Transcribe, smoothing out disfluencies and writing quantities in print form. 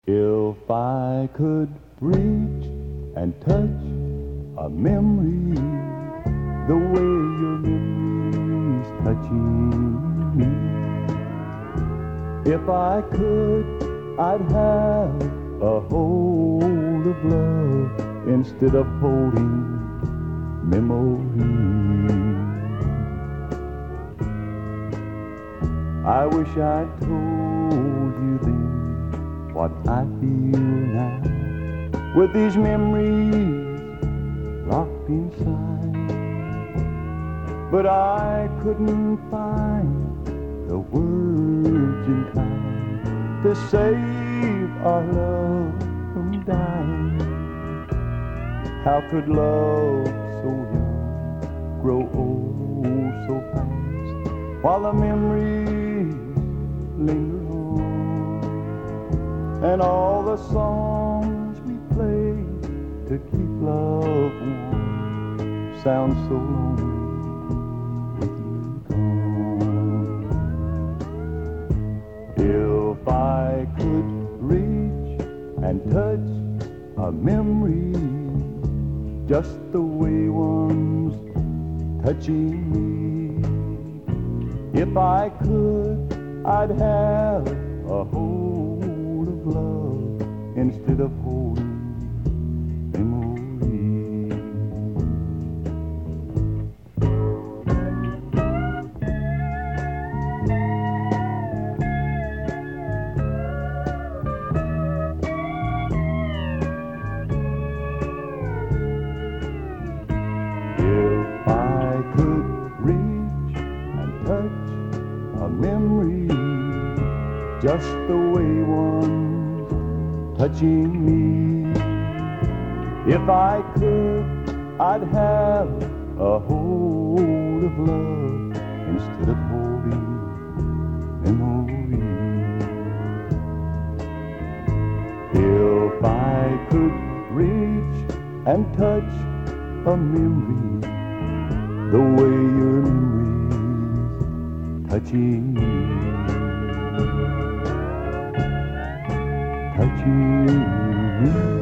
If I could reach and touch a memory the way your memory's touching me. If I could, I'd have a hold of love instead of holding memory. I wish I'd told you then what I feel now, with these memories locked inside. But I couldn't find the words in time to save our love from dying. How could love so young grow old so fast, while the memories linger on, and all the songs we played to keep love warm sound so lonely with you gone. If I could reach and touch a memory just the way one's touching me, if I could, I'd have a hold of love instead of holding memory. If I could reach and touch a memory just the way one's touching me, if I could, I'd have a hold of love instead of holding memory. If I could reach and touch a memory the way your memory's touching me, touching me.